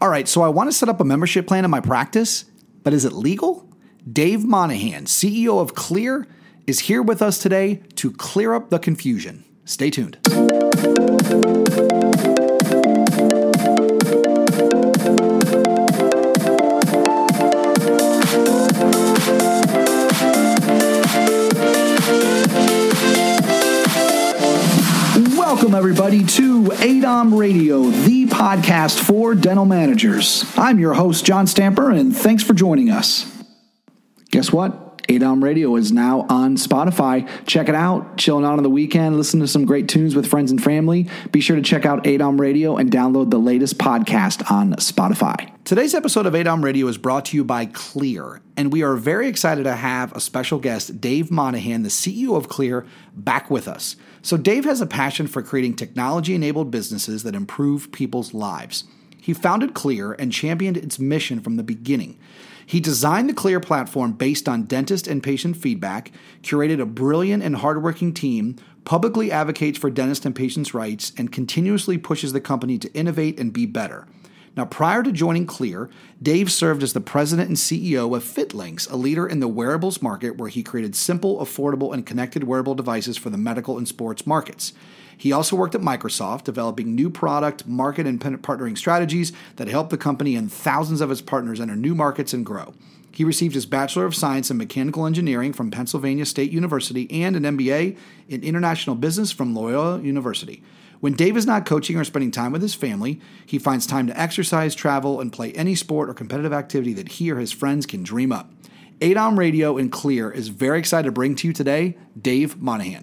All right, so I want to set up a membership plan in my practice, but is it legal? Dave Monahan, CEO of Clear, is here with us today to clear up the confusion. Stay tuned. Welcome, everybody, to ADOM Radio, the podcast for dental managers. I'm your host, John Stamper, and thanks for joining us. Guess what? ADOM Radio is now on Spotify. Check it out. Chilling out on the weekend. Listen to some great tunes with friends and family. Be sure to check out ADOM Radio and download the latest podcast on Spotify. Today's episode of ADOM Radio is brought to you by Clear, and we are very excited to have a special guest, Dave Monahan, the CEO of Clear, back with us. So Dave has a passion for creating technology-enabled businesses that improve people's lives. He founded Clear and championed its mission from the beginning. He designed the Clear platform based on dentist and patient feedback, curated a brilliant and hardworking team, publicly advocates for dentist and patients' rights, and continuously pushes the company to innovate and be better. Now, prior to joining Clear, Dave served as the president and CEO of FitLinks, a leader in the wearables market where he created simple, affordable, and connected wearable devices for the medical and sports markets. He also worked at Microsoft, developing new product, market, and partnering strategies that helped the company and thousands of its partners enter new markets and grow. He received his Bachelor of Science in Mechanical Engineering from Pennsylvania State University and an MBA in International Business from Loyola University. When Dave is not coaching or spending time with his family, he finds time to exercise, travel, and play any sport or competitive activity that he or his friends can dream up. ADOM Radio and Clear is very excited to bring to you today, Dave Monahan.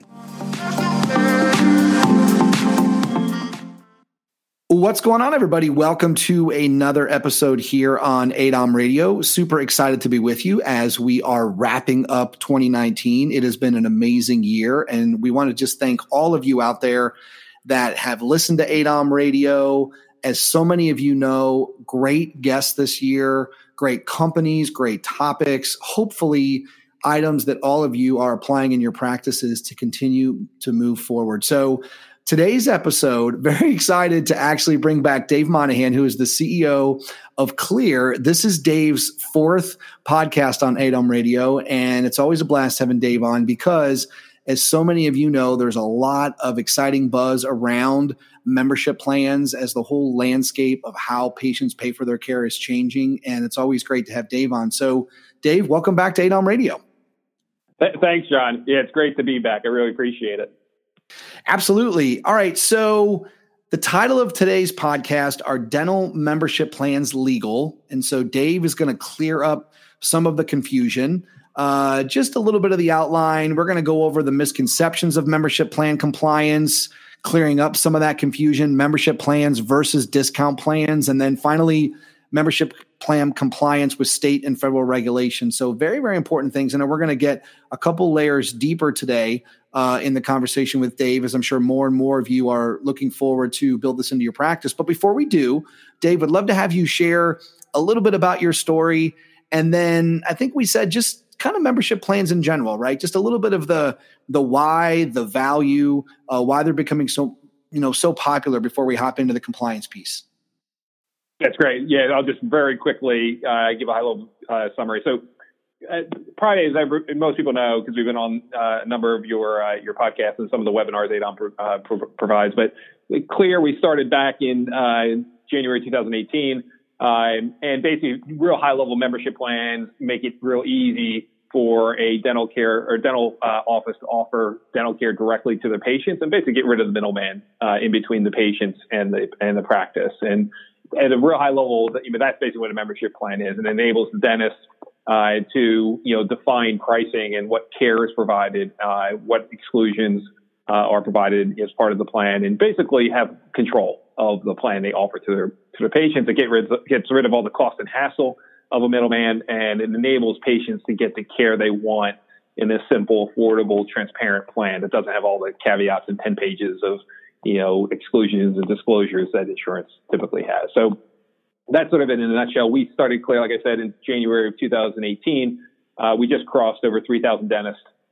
What's going on, everybody? Welcome to another episode here on ADOM Radio. Super excited to be with you as we are wrapping up 2019. It has been an amazing year, and we want to just thank all of you out there that have listened to ADOM Radio. As so many of you know, great guests this year, great companies, great topics, hopefully items that all of you are applying in your practices to continue to move forward. So today's episode, very excited to actually bring back Dave Monahan, who is the CEO of Clear. This is Dave's fourth podcast on ADOM Radio, and it's always a blast having Dave on because, as so many of you know, there's a lot of exciting buzz around membership plans as the whole landscape of how patients pay for their care is changing, and it's always great to have Dave on. So, Dave, welcome back to ADOM Radio. Thanks, John. Yeah, it's great to be back. I really appreciate it. Absolutely. All right. So the title of today's podcast are Dental Membership Plans Legal? And so Dave is going to clear up some of the confusion. Just a little bit of the outline. We're going to go over the misconceptions of membership plan compliance, clearing up some of that confusion, membership plans versus discount plans, and then finally, membership plan compliance with state and federal regulations. So very, very important things. And we're going to get a couple layers deeper today in the conversation with Dave, as I'm sure more and more of you are looking forward to build this into your practice. But before we do, Dave, would love to have you share a little bit about your story. And then I think we said just kind of membership plans in general, right? Just a little bit of the why, the value, why they're becoming so popular before we hop into the compliance piece. That's great. Yeah, I'll just very quickly give a high-level summary. So Friday, as most people know, because we've been on a number of your podcasts and some of the webinars ADOM provides, but Clear, we started back in January 2018, and basically real high-level membership plans make it real easy for a dental care or dental office to offer dental care directly to the patients and basically get rid of the middleman in between the patients and the practice. And at a real high level, that's basically what a membership plan is, and enables the dentist to define pricing and what care is provided, what exclusions are provided as part of the plan, and basically have control of the plan they offer to their patients. It gets rid of all the cost and hassle of a middleman, and it enables patients to get the care they want in this simple, affordable, transparent plan that doesn't have all the caveats and 10 pages of exclusions and disclosures that insurance typically has. So that's sort of it in a nutshell. We started Clear, like I said, in January of 2018. We just crossed over 3,000 dentists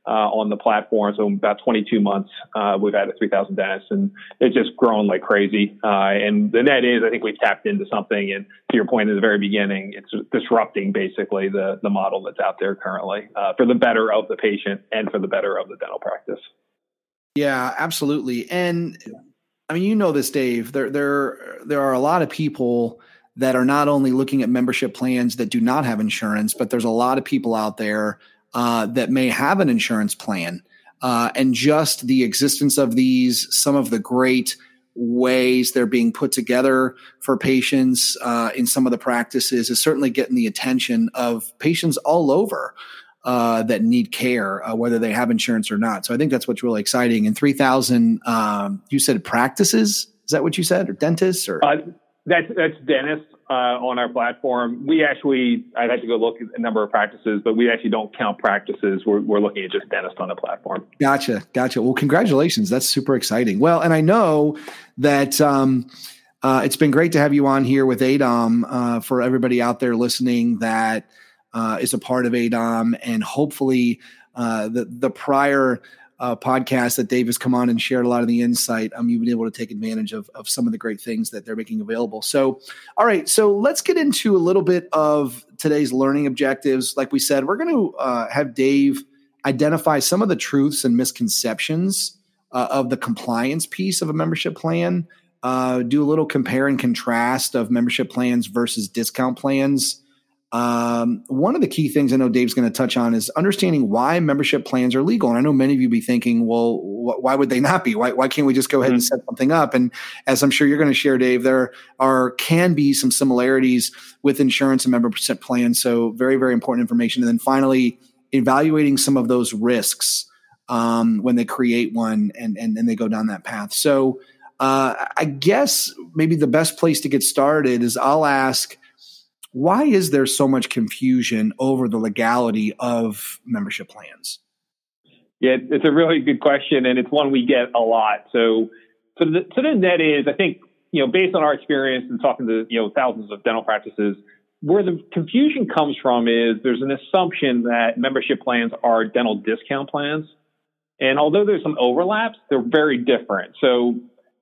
on the platform. So about 22 months, we've added 3,000 dentists, and it's just grown like crazy. And the net is, I think we've tapped into something. And to your point at the very beginning, it's disrupting basically the model that's out there currently for the better of the patient and for the better of the dental practice. Yeah, absolutely. And I mean, you know this, Dave, there are a lot of people that are not only looking at membership plans that do not have insurance, but there's a lot of people out there that may have an insurance plan. And just the existence of these, some of the great ways they're being put together for patients in some of the practices is certainly getting the attention of patients all over that need care, whether they have insurance or not. So I think that's what's really exciting. And 3,000, you said practices? Is that what you said? Or dentists? Or That's dentists on our platform. I'd have to go look at a number of practices, but we actually don't count practices. We're looking at just dentists on the platform. Gotcha. Well, congratulations. That's super exciting. Well, and I know that it's been great to have you on here with ADOM for everybody out there listening that is a part of ADOM, and hopefully the prior podcast that Dave has come on and shared a lot of the insight. You've been able to take advantage of some of the great things that they're making available. So, all right. So let's get into a little bit of today's learning objectives. Like we said, we're going to have Dave identify some of the truths and misconceptions of the compliance piece of a membership plan, do a little compare and contrast of membership plans versus discount plans. One of the key things I know Dave's going to touch on is understanding why membership plans are legal. And I know many of you be thinking, well, why would they not be? Why can't we just go ahead and set something up? And as I'm sure you're going to share, Dave, there can be some similarities with insurance and membership plans. So very, very important information. And then finally, evaluating some of those risks when they create one and they go down that path. So I guess maybe the best place to get started is I'll ask, why is there so much confusion over the legality of membership plans? Yeah, it's a really good question, and it's one we get a lot. So the net is, I think, based on our experience and talking to, thousands of dental practices, where the confusion comes from is there's an assumption that membership plans are dental discount plans. And although there's some overlaps, they're very different. So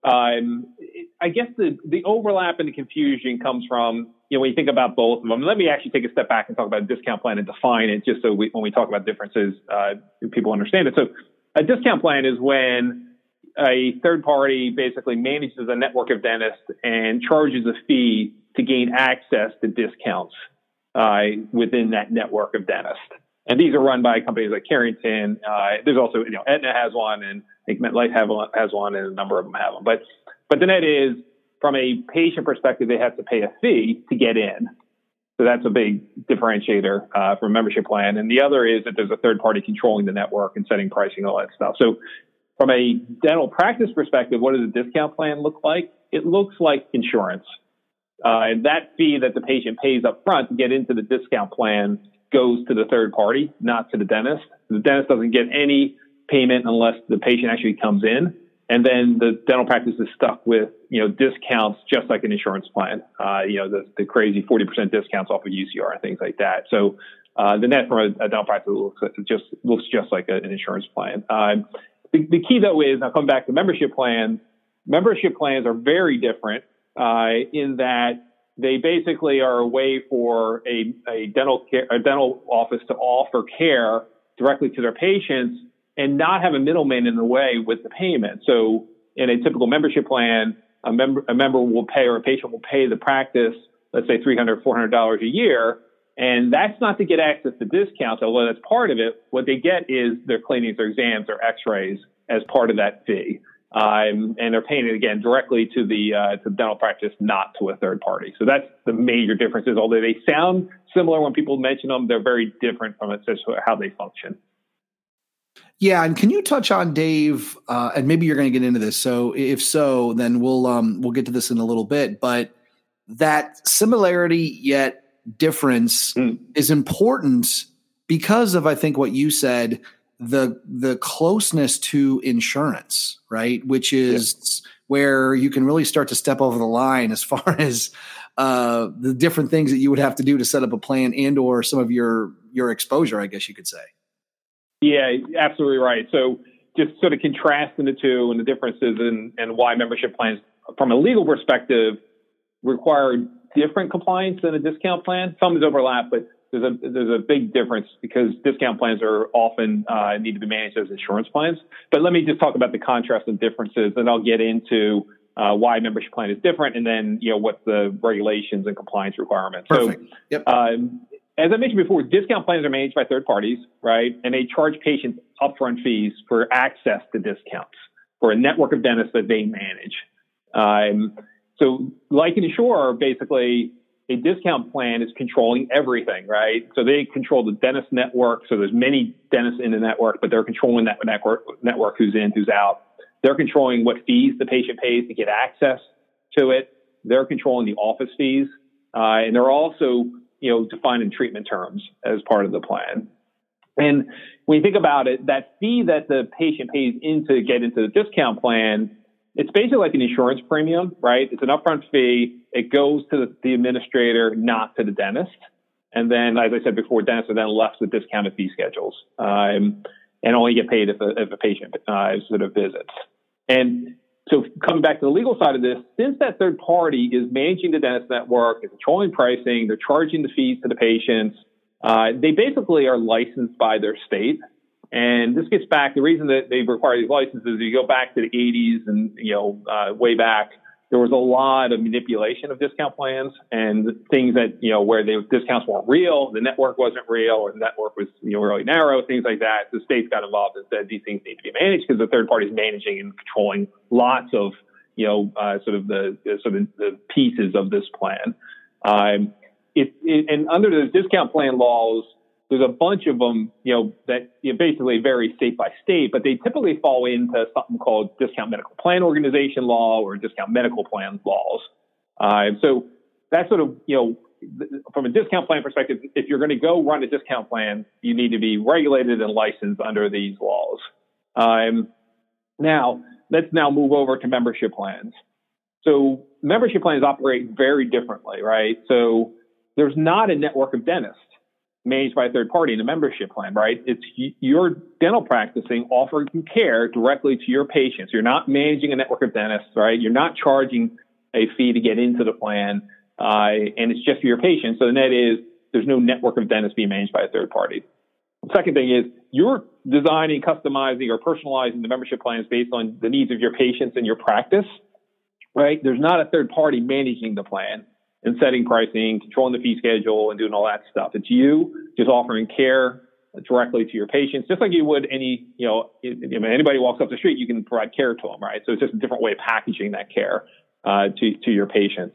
I guess the overlap and the confusion comes from, when you think about both of them. Let me actually take a step back and talk about a discount plan and define it, just so when we talk about differences, people understand it. So a discount plan is when a third party basically manages a network of dentists and charges a fee to gain access to discounts within that network of dentists. And these are run by companies like Carrington. There's also, Aetna has one, and I think MetLife has one, and a number of them have them. But the net is, from a patient perspective, they have to pay a fee to get in. So that's a big differentiator for a membership plan. And the other is that there's a third party controlling the network and setting pricing, all that stuff. So from a dental practice perspective, what does a discount plan look like? It looks like insurance. And that fee that the patient pays up front to get into the discount plan goes to the third party, not to the dentist. The dentist doesn't get any payment unless the patient actually comes in. And then the dental practice is stuck with, discounts just like an insurance plan, the crazy 40% discounts off of UCR and things like that. So the net from a dental practice looks just like an insurance plan. The key, though, is, now coming back to membership plans are very different in that they basically are a way for a dental office to offer care directly to their patients and not have a middleman in the way with the payment. So in a typical membership plan, a member will pay, or a patient will pay the practice, let's say $300, $400 a year. And that's not to get access to discounts, although that's part of it. What they get is their cleanings, their exams, their x-rays as part of that fee. And they're paying it, again, directly to the dental practice, not to a third party. So that's the major differences. Although they sound similar when people mention them, they're very different from it, just how they function. Yeah, and can you touch on, Dave, and maybe you're going to get into this. So if so, then we'll get to this in a little bit. But that similarity yet difference is important because of, I think, what you said, the closeness to insurance, right? Which is where you can really start to step over the line as far as the different things that you would have to do to set up a plan and or some of your exposure, I guess you could say. Yeah, absolutely right. So just sort of contrasting the two and the differences and why membership plans from a legal perspective require different compliance than a discount plan. Some is overlap, but there's a big difference because discount plans are often need to be managed as insurance plans. But let me just talk about the contrast and differences, and I'll get into why a membership plan is different, and then what the regulations and compliance requirements. Perfect. So, yep. As I mentioned before, discount plans are managed by third parties, right? And they charge patients upfront fees for access to discounts for a network of dentists that they manage. So like an insurer, basically, a discount plan is controlling everything, right? So they control the dentist network. So there's many dentists in the network, but they're controlling that network who's in, who's out. They're controlling what fees the patient pays to get access to it. They're controlling the office fees. And they're also defining treatment terms as part of the plan. And when you think about it, that fee that the patient pays to get into the discount plan, it's basically like an insurance premium, right? It's an upfront fee. It goes to the administrator, not to the dentist. And then, as I said before, dentists are then left with discounted fee schedules and only get paid if a patient sort of visits. And so coming back to the legal side of this, since that third party is managing the dentist network, they're controlling pricing, they're charging the fees to the patients, they basically are licensed by their state. And this gets back, the reason that they require these licenses, you go back to the 80s and, way back, there was a lot of manipulation of discount plans and things that, where the discounts weren't real, the network wasn't real, or the network was, really narrow, things like that. The states got involved and said these things need to be managed because the third party is managing and controlling lots of, sort of the pieces of this plan. And under the discount plan laws, there's a bunch of them, that basically vary state by state, but they typically fall into something called discount medical plan organization law or discount medical plan laws. So that's sort of, from a discount plan perspective, if you're going to go run a discount plan, you need to be regulated and licensed under these laws. Now, let's move over to membership plans. So membership plans operate very differently, right? So there's not a network of dentists managed by a third party in a membership plan, right? It's your dental practicing offering care directly to your patients. You're not managing a network of dentists, right? You're not charging a fee to get into the plan, and it's just for your patients. So the net is there's no network of dentists being managed by a third party. The second thing is you're designing, customizing, or personalizing the membership plans based on the needs of your patients and your practice, right? There's not a third party managing the plan and setting pricing, controlling the fee schedule, and doing all that stuff. It's you just offering care directly to your patients, just like you would anybody walks up the street, you can provide care to them, right? So it's just a different way of packaging that care to your patients.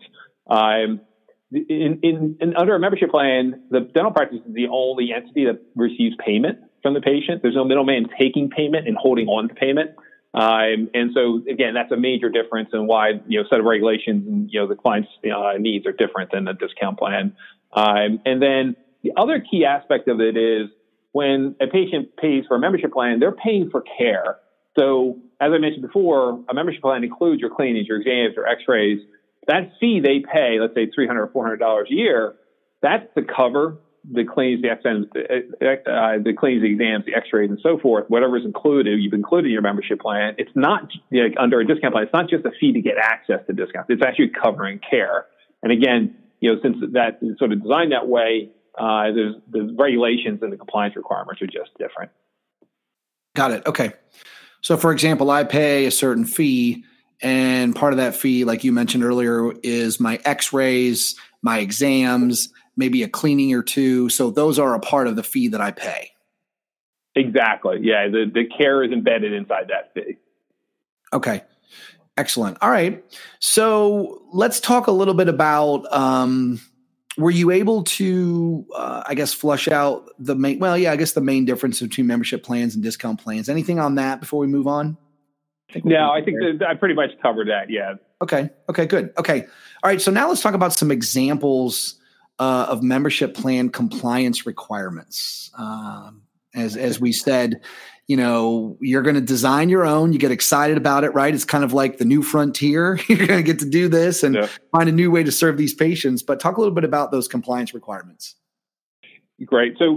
Under a membership plan, the dental practice is the only entity that receives payment from the patient. There's no middleman taking payment and holding on to payment. And so, again, that's a major difference in why, set of regulations and, the client's needs are different than the discount plan. And then the other key aspect of it is when a patient pays for a membership plan, they're paying for care. So as I mentioned before, a membership plan includes your cleanings, your exams, your x-rays. That fee they pay, let's say $300 or $400 a year, that's to cover the cleanings, the exams, the exams, the x-rays, and so forth, whatever is included, you've included in your membership plan. It's not under a discount plan. It's not just a fee to get access to discounts. It's actually covering care. And again, since that is sort of designed that way, there's regulations and the compliance requirements are just different. Got it. Okay. So, for example, I pay a certain fee, and part of that fee, like you mentioned earlier, is my x-rays, my exams, maybe a cleaning or two. So those are a part of the fee that I pay. Exactly. Yeah. The care is embedded inside that fee. Okay. Excellent. All right. So let's talk a little bit about, were you able to, flush out the main difference between membership plans and discount plans? Anything on that before we move on? I think I pretty much covered that. Yeah. Okay. Good. Okay. All right. So now let's talk about some examples of membership plan compliance requirements. As we said, you're going to design your own. You get excited about it, right? It's kind of like the new frontier. You're going to get to do this and find a new way to serve these patients. But talk a little bit about those compliance requirements. Great. So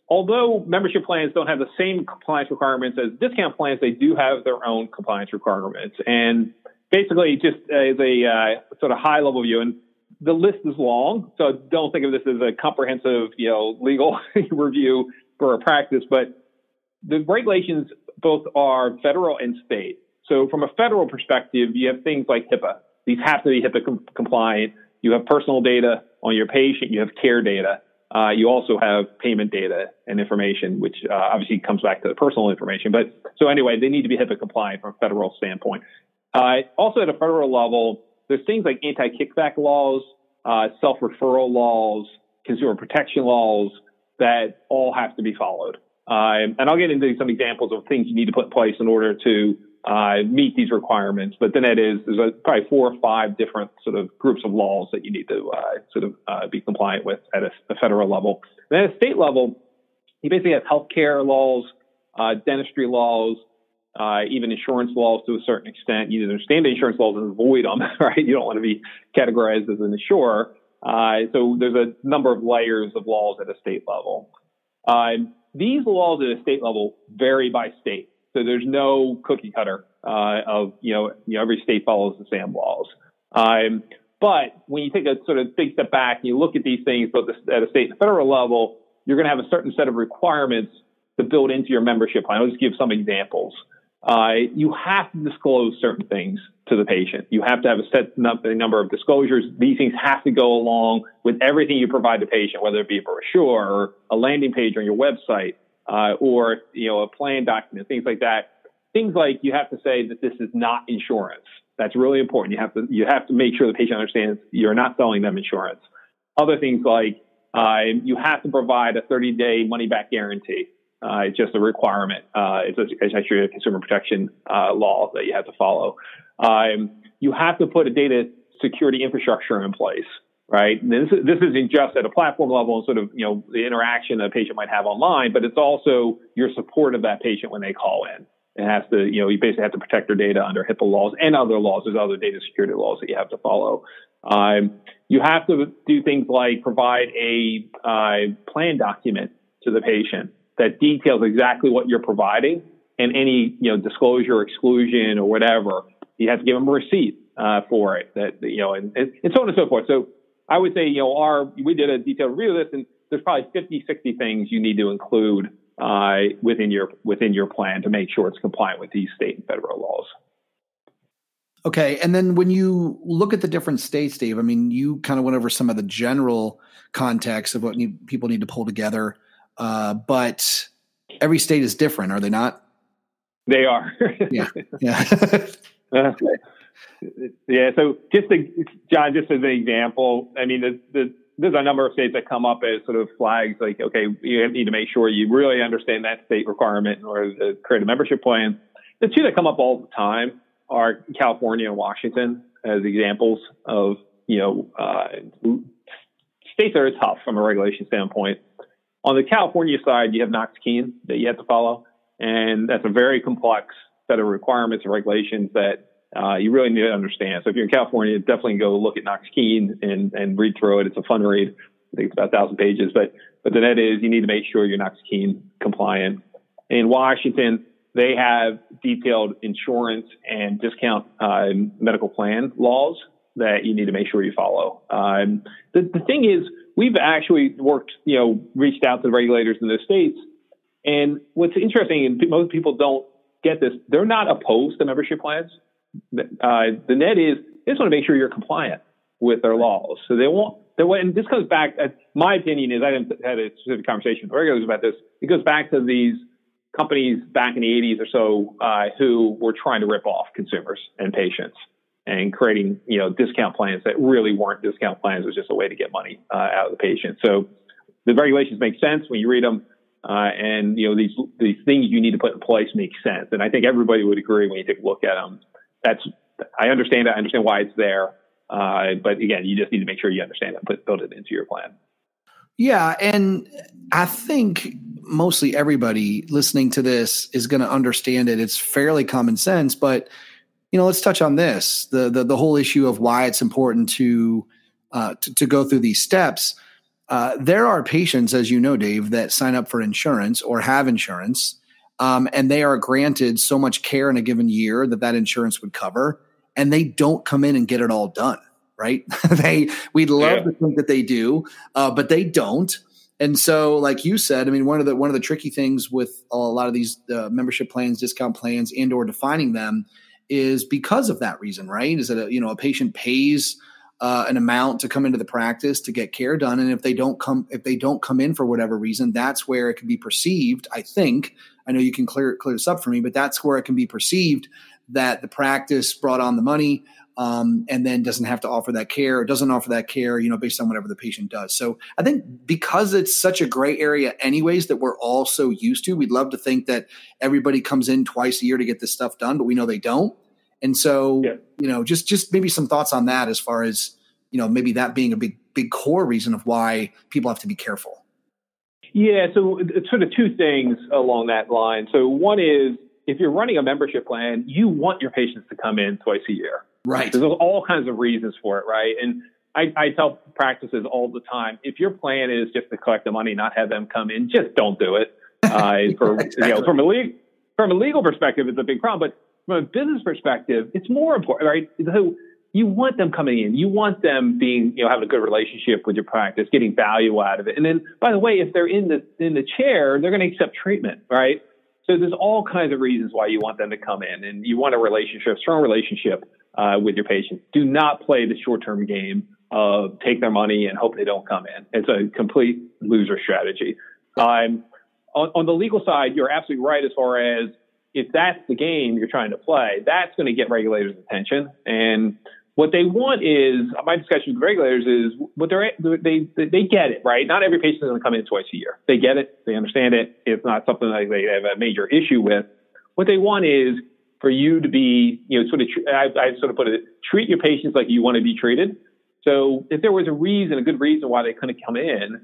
although membership plans don't have the same compliance requirements as discount plans, they do have their own compliance requirements. And basically, just as a sort of high-level view, and the list is long, so don't think of this as a comprehensive, legal review for a practice, but the regulations both are federal and state. So from a federal perspective, you have things like HIPAA. These have to be HIPAA compliant. You have personal data on your patient. You have care data. You also have payment data and information, which obviously comes back to the personal information. But so anyway, they need to be HIPAA compliant from a federal standpoint. Also at a federal level, there's things like anti-kickback laws, self-referral laws, consumer protection laws that all have to be followed. And I'll get into some examples of things you need to put in place in order to meet these requirements. But then there's probably 4 or 5 different sort of groups of laws that you need to be compliant with at a federal level. And at a state level, you basically have healthcare laws, dentistry laws, even insurance laws to a certain extent. You need to understand the insurance laws and avoid them, right? You don't want to be categorized as an insurer. So there's a number of layers of laws at a state level. These laws at a state level vary by state. So there's no cookie cutter of every state follows the same laws. But when you take a sort of big step back and you look at these things both at a state and federal level, you're going to have a certain set of requirements to build into your membership plan. I'll just give some examples. You have to disclose certain things to the patient. You have to have a set number of disclosures. These things have to go along with everything you provide the patient, whether it be a brochure or a landing page on your website, or a plan document, things like that. Things like you have to say that this is not insurance. That's really important. You have to make sure the patient understands you're not selling them insurance. Other things like you have to provide a 30-day money-back guarantee. It's just a requirement. It's actually a consumer protection law that you have to follow. You have to put a data security infrastructure in place, right? And this isn't just at a platform level and sort of the interaction a patient might have online, but it's also your support of that patient when they call in. It has to, you basically have to protect their data under HIPAA laws and other laws. There's other data security laws that you have to follow. You have to do things like provide a plan document to the patient that details exactly what you're providing and any disclosure, exclusion, or whatever. You have to give them a receipt for it. And so on and so forth. So I would say we did a detailed review of this, and there's probably 50, 60 things you need to include within your plan to make sure it's compliant with these state and federal laws. Okay. And then when you look at the different states, Dave, I mean, you kind of went over some of the general context of what people need to pull together. But every state is different, are they not? They are. Yeah. Yeah. So John, just as an example, I mean, there's a number of states that come up as sort of flags, like, okay, you need to make sure you really understand that state requirement in order to create a membership plan. The two that come up all the time are California and Washington as examples of, states that are tough from a regulation standpoint. On the California side, you have Knox-Keene that you have to follow, and that's a very complex set of requirements and regulations that you really need to understand. So if you're in California, definitely go look at Knox-Keene and read through it. It's a fun read. I think it's about 1,000 pages, but the net is you need to make sure you're Knox-Keene compliant. In Washington, they have detailed insurance and discount medical plan laws that you need to make sure you follow. The thing is, we've actually reached out to the regulators in the states. And what's interesting, and most people don't get this, they're not opposed to membership plans. The net is, they just want to make sure you're compliant with their laws. So and this comes back, my opinion is, I haven't had a specific conversation with the regulators about this. It goes back to these companies back in the 80s or so who were trying to rip off consumers and patients and creating, discount plans that really weren't discount plans. It was just a way to get money out of the patient. So the regulations make sense when you read them, and these things you need to put in place make sense. And I think everybody would agree when you take a look at them. I understand why it's there, but again, you just need to make sure you understand it, build it into your plan. Yeah, and I think mostly everybody listening to this is going to understand it. It's fairly common sense, but let's touch on this, the whole issue of why it's important to go through these steps. There are patients, as you know, Dave, that sign up for insurance or have insurance, and they are granted so much care in a given year that insurance would cover, and they don't come in and get it all done, right? We'd love to think that they do, but they don't. And so, like you said, I mean, one of the tricky things with a lot of these membership plans, discount plans, and or defining them is because of that reason, right? Is that a patient pays an amount to come into the practice to get care done, and if they don't come in for whatever reason, that's where it can be perceived. I know you can clear this up for me, but that's where it can be perceived that the practice brought on the money and then doesn't have to offer that care, or doesn't offer that care, based on whatever the patient does. So I think because it's such a gray area anyways that we're all so used to, we'd love to think that everybody comes in twice a year to get this stuff done, but we know they don't. And so, just maybe some thoughts on that as far as, maybe that being a big core reason of why people have to be careful. Yeah. So it's sort of two things along that line. So one is, if you're running a membership plan, you want your patients to come in twice a year. Right. There's all kinds of reasons for it, right? And I tell practices all the time, if your plan is just to collect the money, not have them come in, just don't do it. Exactly. From a legal perspective, it's a big problem, but from a business perspective, it's more important, right? So you want them coming in, you want them being, having a good relationship with your practice, getting value out of it. And then, by the way, if they're in the chair, they're going to accept treatment, right? So there's all kinds of reasons why you want them to come in, and you want a strong relationship with your patients. Do not play the short-term game of take their money and hope they don't come in. It's a complete loser strategy. On the legal side, you're absolutely right as far as if that's the game you're trying to play, that's going to get regulators' attention. And what they want is, my discussion with regulators is, they get it, right? Not every patient is going to come in twice a year. They get it. They understand it. It's not something that they have a major issue with. What they want is for you to be, I sort of put it, treat your patients like you want to be treated. So if there was a good reason why they couldn't come in,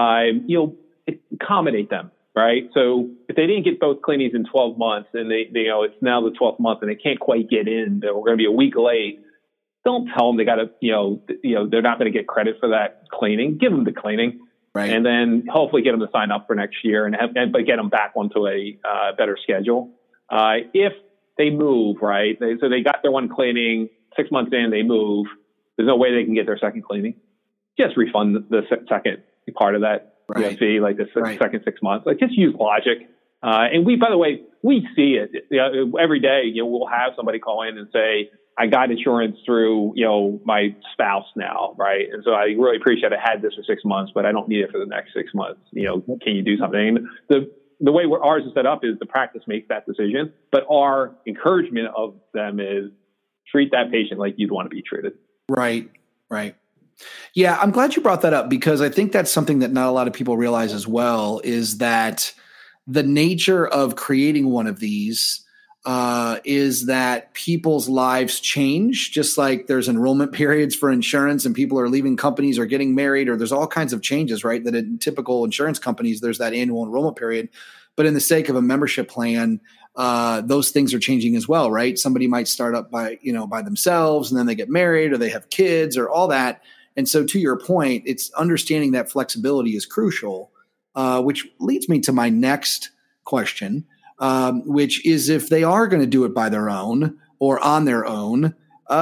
accommodate them, right? So if they didn't get both cleanings in 12 months and it's now the 12th month and they can't quite get in, we're going to be a week late. Don't tell them they got to, they're not going to get credit for that cleaning. Give them the cleaning, right? And then hopefully get them to sign up for next year but get them back onto a better schedule. If they move, right? So they got their one cleaning, 6 months in, they move. There's no way they can get their second cleaning. Just refund the second part of that fee, like the second 6 months. Like, just use logic. And by the way, we see it every day. We'll have somebody call in and say, I got insurance through, my spouse now, right? And so I really appreciate I had this for 6 months, but I don't need it for the next 6 months. Can you do something? And the way ours is set up is the practice makes that decision, but our encouragement of them is treat that patient like you'd want to be treated. Right. Yeah, I'm glad you brought that up, because I think that's something that not a lot of people realize as well, is that the nature of creating one of these is that people's lives change, just like there's enrollment periods for insurance and people are leaving companies or getting married, or there's all kinds of changes, right? That in typical insurance companies, there's that annual enrollment period. But in the sake of a membership plan, those things are changing as well, right? Somebody might start up by themselves, and then they get married or they have kids or all that. And so to your point, it's understanding that flexibility is crucial, which leads me to my next question. Which is, if they are going to do it by their own or on their own,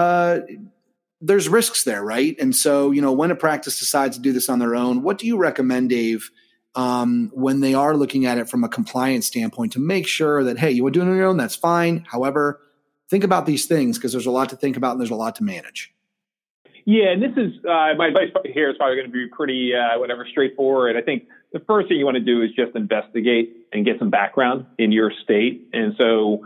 there's risks there, right? And so, when a practice decides to do this on their own, what do you recommend, Dave, when they are looking at it from a compliance standpoint, to make sure that, hey, you want to do it on your own, that's fine. However, think about these things, because there's a lot to think about and there's a lot to manage. Yeah, and this is my advice here is probably going to be pretty straightforward. I think the first thing you want to do is just investigate and get some background in your state. And so,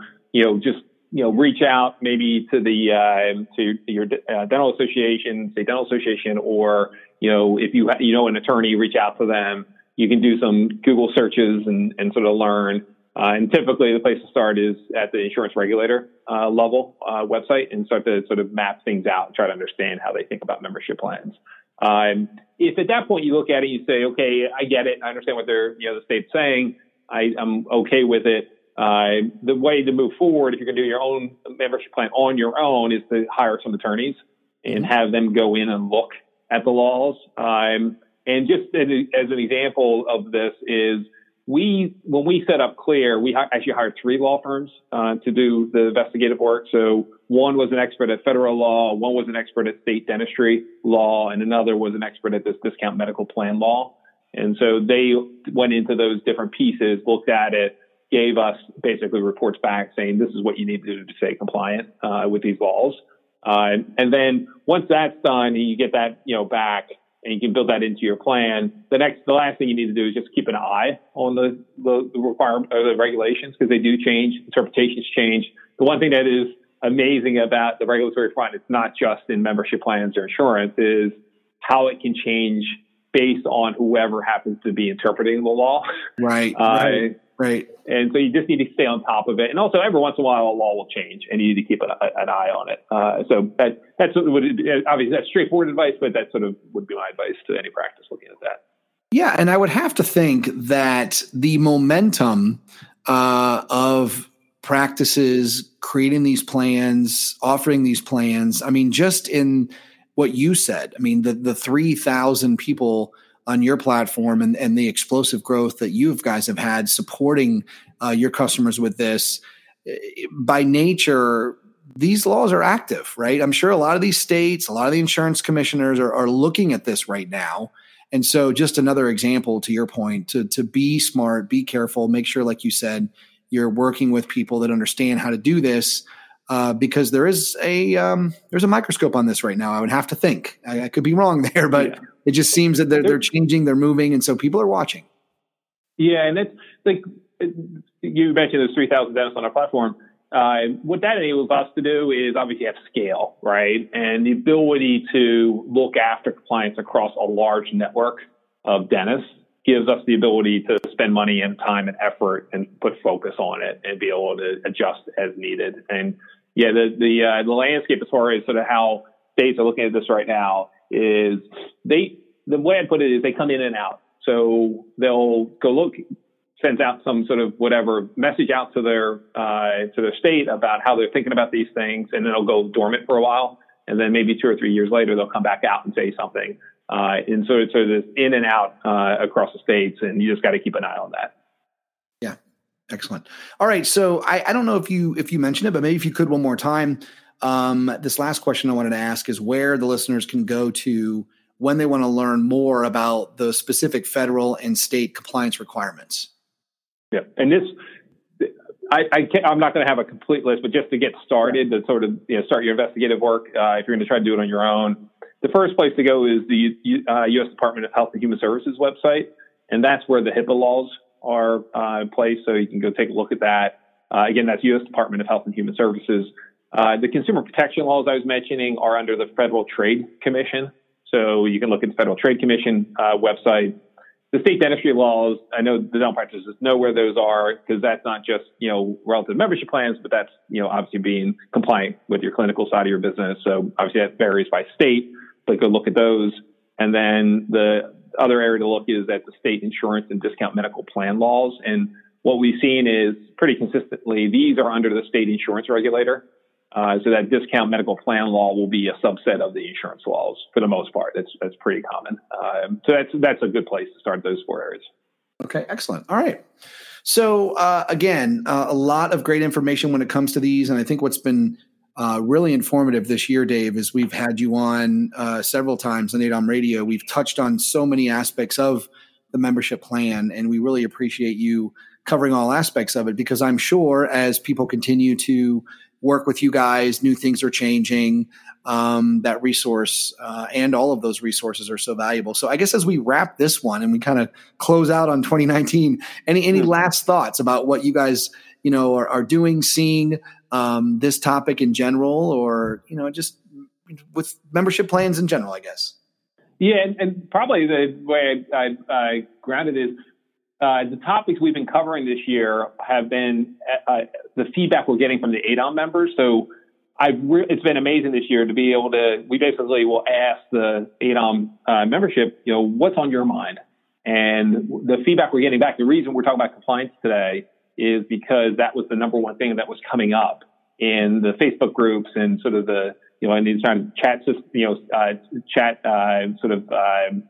reach out maybe to your dental association, state dental association, or, if you an attorney, reach out to them. You can do some Google searches and sort of learn. And typically the place to start is at the insurance regulator level website, and start to sort of map things out and try to understand how they think about membership plans. If at that point you look at it, you say, okay, I get it. I understand what the state's saying. I'm okay with it. The way to move forward, if you're going to do your own membership plan on your own, is to hire some attorneys and have them go in and look at the laws. And just as an example of this is when we set up Clear, we actually hired 3 law firms to do the investigative work. So one was an expert at federal law, one was an expert at state dentistry law, and another was an expert at this discount medical plan law. And so they went into those different pieces, looked at it, gave us basically reports back saying this is what you need to do to stay compliant with these laws. And then once that's done, you get that back, and you can build that into your plan. The last thing you need to do is just keep an eye on the requirement or the regulations, because they do change, interpretations change. The one thing that is amazing about the regulatory front, it's not just in membership plans or insurance, is how it can change based on whoever happens to be interpreting the law. Right. And so you just need to stay on top of it. And also every once in a while, a law will change and you need to keep an eye on it. So that's obviously that's straightforward advice, but that sort of would be my advice to any practice looking at that. Yeah. And I would have to think that the momentum of practices creating these plans, offering these plans, I mean, just in what you said, I mean, the 3,000 people on your platform and the explosive growth that you guys have had supporting your customers with this, by nature, these laws are active, right? I'm sure a lot of these states, a lot of the insurance commissioners are looking at this right now. And so just another example to your point, to be smart, be careful, make sure, like you said, you're working with people that understand how to do this. Because there's a microscope on this right now. I would have to think. I could be wrong there, but it just seems that they're changing, they're moving, and so people are watching. Yeah, and that's like you mentioned those 3,000 dentists on our platform. What that enables us to do is obviously have scale, right, and the ability to look after compliance across a large network of dentists gives us the ability to spend money and time and effort and put focus on it and be able to adjust as needed. And the landscape as far as sort of how states are looking at this right now is the way I put it is they come in and out. So they'll go look, sends out some sort of whatever message out to their state about how they're thinking about these things, and then it'll go dormant for a while. And then maybe 2 or 3 years later, they'll come back out and say something. And so this in and out across the states, and you just got to keep an eye on that. Yeah. Excellent. All right. So I don't know if you mentioned it, but maybe if you could one more time, this last question I wanted to ask is where the listeners can go to when they want to learn more about the specific federal and state compliance requirements. Yeah. And I'm not going to have a complete list, but just to get started, to sort of start your investigative work, if you're going to try to do it on your own, the first place to go is the U.S. Department of Health and Human Services website, and that's where the HIPAA laws are placed, so you can go take a look at that. Again, that's U.S. Department of Health and Human Services. The consumer protection laws I was mentioning are under the Federal Trade Commission, so you can look at the Federal Trade Commission website. The state dentistry laws, I know the dental practices know where those are, because that's not just, relative membership plans, but that's, obviously being compliant with your clinical side of your business. So obviously that varies by state, but go look at those. And then the other area to look is at the state insurance and discount medical plan laws. And what we've seen is pretty consistently, these are under the state insurance regulator. So that discount medical plan law will be a subset of the insurance laws for the most part. That's pretty common. So that's a good place to start those 4 areas. Okay, excellent. All right. So again, a lot of great information when it comes to these. And I think what's been really informative this year, Dave, is we've had you on several times on ADOM Radio. We've touched on so many aspects of the membership plan, and we really appreciate you covering all aspects of it, because I'm sure as people continue to work with you guys, new things are changing. That resource and all of those resources are so valuable. So I guess as we wrap this one and we kind of close out on 2019, any last thoughts about what you guys, are doing, seeing this topic in general, or, just with membership plans in general, I guess? Yeah. And probably the way I grounded is, the topics we've been covering this year have been the feedback we're getting from the ADOM members. So it's been amazing this year to be able to, we basically will ask the ADOM membership, what's on your mind? And the feedback we're getting back, the reason we're talking about compliance today is because that was the number one thing that was coming up in the Facebook groups and sort of the, and these kind of chat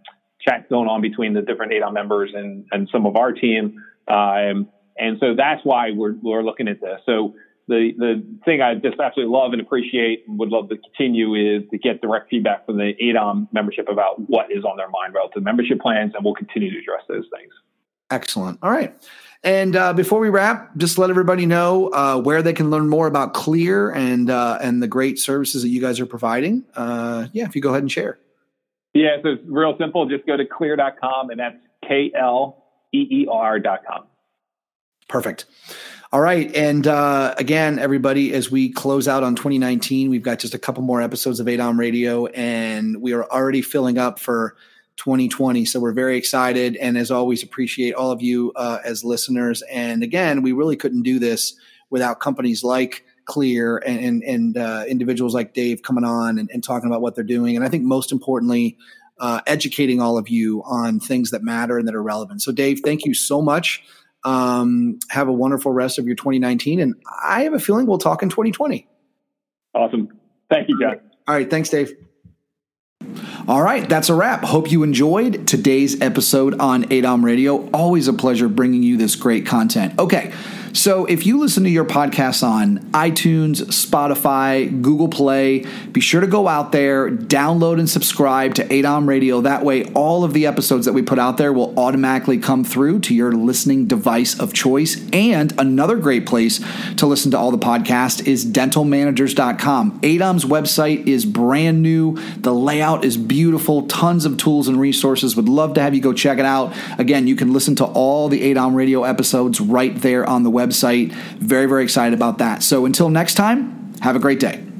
chats going on between the different ADOM members and some of our team. And so that's why we're looking at this. So the thing I just absolutely love and appreciate and would love to continue is to get direct feedback from the ADOM membership about what is on their mind relative to membership plans, and we'll continue to address those things. Excellent. All right. And before we wrap, just let everybody know where they can learn more about Clear and the great services that you guys are providing. If you go ahead and share. Yeah, so it's real simple. Just go to clear.com, and that's KLEER.com. Perfect. All right. And again, everybody, as we close out on 2019, we've got just a couple more episodes of ADOM Radio, and we are already filling up for 2020. So we're very excited. And as always, appreciate all of you as listeners. And again, we really couldn't do this without companies like Clear and individuals like Dave coming on and talking about what they're doing. And I think most importantly, educating all of you on things that matter and that are relevant. So Dave, thank you so much. Have a wonderful rest of your 2019. And I have a feeling we'll talk in 2020. Awesome. Thank you, John. All right. Thanks, Dave. All right, that's a wrap. Hope you enjoyed today's episode on ADOM Radio. Always a pleasure bringing you this great content. Okay, so if you listen to your podcasts on iTunes, Spotify, Google Play, be sure to go out there, download and subscribe to ADOM Radio. That way, all of the episodes that we put out there will automatically come through to your listening device of choice. And another great place to listen to all the podcasts is dentalmanagers.com. ADOM's website is brand new. The layout is beautiful. Tons of tools and resources. Would love to have you go check it out. Again, you can listen to all the ADOM Radio episodes right there on the website. Very, very excited about that. So until next time, have a great day.